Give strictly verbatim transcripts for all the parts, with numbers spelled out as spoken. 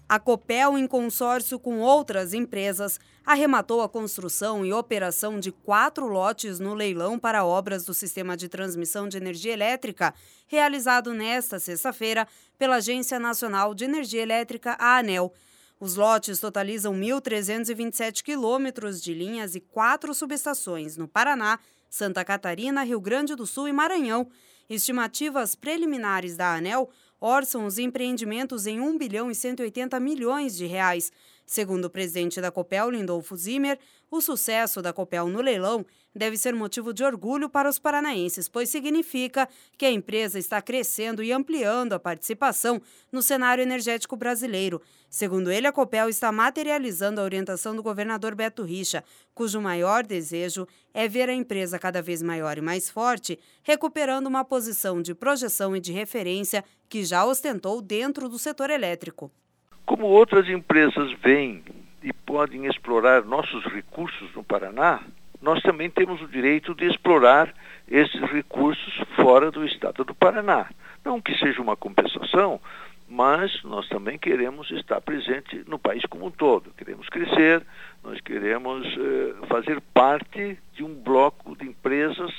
A Copel, em consórcio com outras empresas, arrematou a construção e operação de quatro lotes no leilão para obras do Sistema de Transmissão de Energia Elétrica, realizado nesta sexta-feira pela Agência Nacional de Energia Elétrica, a ANEEL. Os lotes totalizam mil trezentos e vinte e sete quilômetros de linhas e quatro subestações no Paraná, Santa Catarina, Rio Grande do Sul e Maranhão. Estimativas preliminares da ANEEL orçam os empreendimentos em um bilhão e cento e oitenta milhões de reais. Segundo o presidente da Copel, Lindolfo Zimmer, o sucesso da Copel no leilão deve ser motivo de orgulho para os paranaenses, pois significa que a empresa está crescendo e ampliando a participação no cenário energético brasileiro. Segundo ele, a Copel está materializando a orientação do governador Beto Richa, cujo maior desejo é ver a empresa cada vez maior e mais forte, recuperando uma posição de projeção e de referência que já ostentou dentro do setor elétrico. Como outras empresas vêm e podem explorar nossos recursos no Paraná, nós também temos o direito de explorar esses recursos fora do estado do Paraná. Não que seja uma compensação, mas nós também queremos estar presente no país como um todo. Queremos crescer, nós queremos eh, fazer parte de um bloco de empresas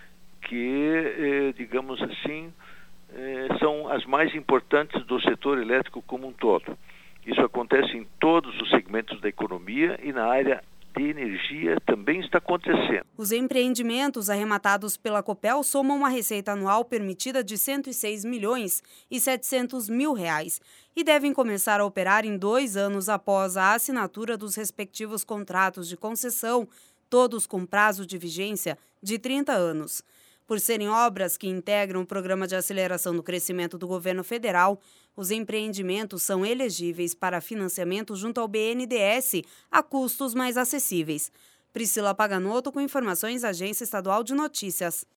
que, eh, digamos assim, eh, são as mais importantes do setor elétrico como um todo. Isso acontece em todos os segmentos da economia e na área de energia também está acontecendo. Os empreendimentos arrematados pela Copel somam uma receita anual permitida de cento e seis milhões e setecentos mil reais e devem começar a operar em dois anos após a assinatura dos respectivos contratos de concessão, todos com prazo de vigência de trinta anos. Por serem obras que integram o Programa de Aceleração do Crescimento do Governo Federal, os empreendimentos são elegíveis para financiamento junto ao B N D E S a custos mais acessíveis. Priscila Paganotto com informações da Agência Estadual de Notícias.